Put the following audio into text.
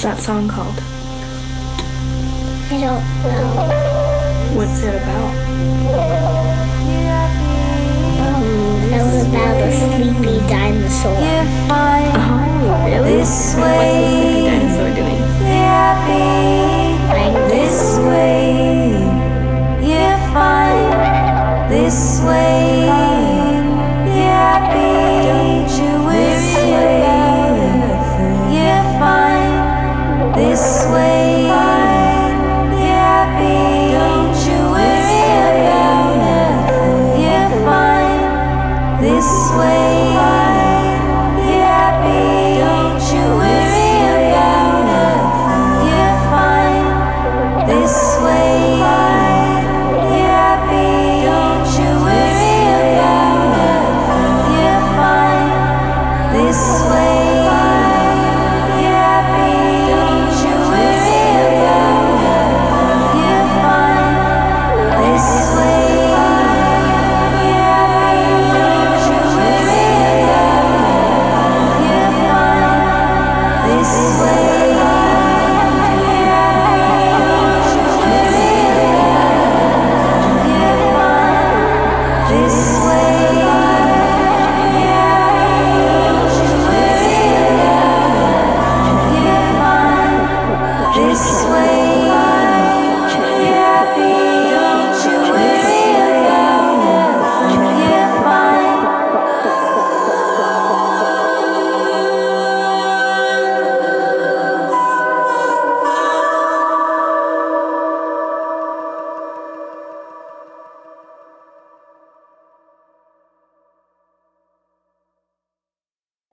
that song called? I don't know. What's it about? It was about a sleepy dinosaur. Oh, really? What's the sleepy dinosaur doing? Like This way, you find this way, you happy. Don't you worry about it. You find this way, you happy. Don't you worry about it. You find this way.